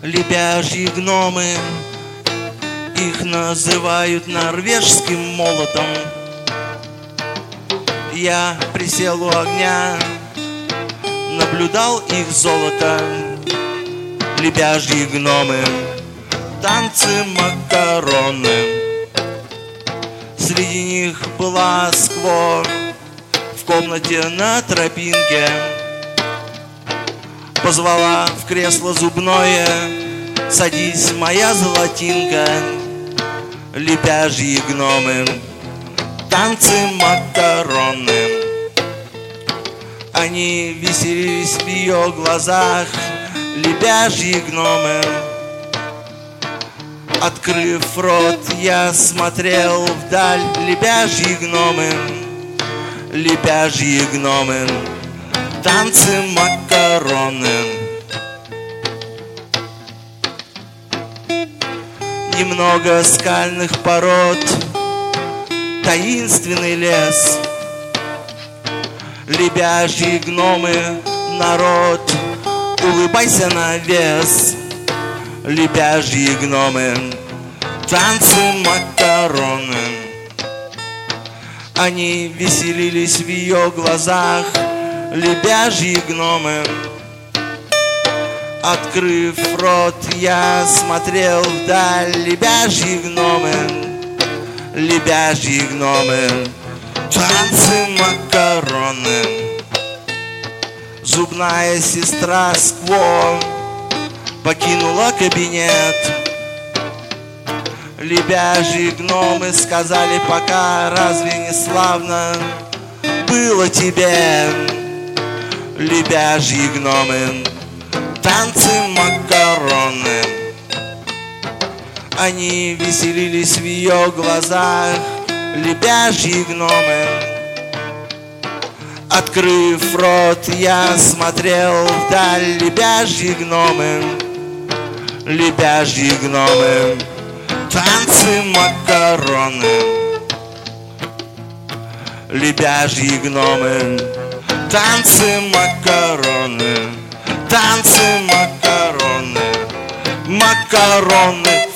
Лебяжьи гномы, их называют норвежским молотом. Я присел у огня, наблюдал их золото. Лебяжьи гномы, танцы макароны. Среди них была скво в комнате на тропинке. Позвала в кресло зубное: садись, моя золотинка. Лебяжьи гномы, танцы макароны. Они веселились в ее глазах, лебяжьи гномы. Открыв рот, я смотрел вдаль. Лебяжьи гномы, лебяжьи гномы, танцы макароны. Немного скальных пород, таинственный лес. Лебяжьи гномы, народ, улыбайся на вес. Лебяжьи гномы, танцы макароны. Они веселились в ее глазах, лебяжьи гномы. Открыв рот, я смотрел вдаль. Лебяжьи гномы, лебяжьи гномы, танцы макароны. Зубная сестра Скво покинула кабинет. Лебяжьи гномы сказали пока: разве не славно было тебе? Лебяжьи гномы, танцы макароны. Они веселились в ее глазах, лебяжьи гномы. Открыв рот, я смотрел вдаль. Лебяжьи гномы, лебяжьи гномы, танцы макароны. Лебяжьи гномы, танцы макароны. Танцы макароны, макароны.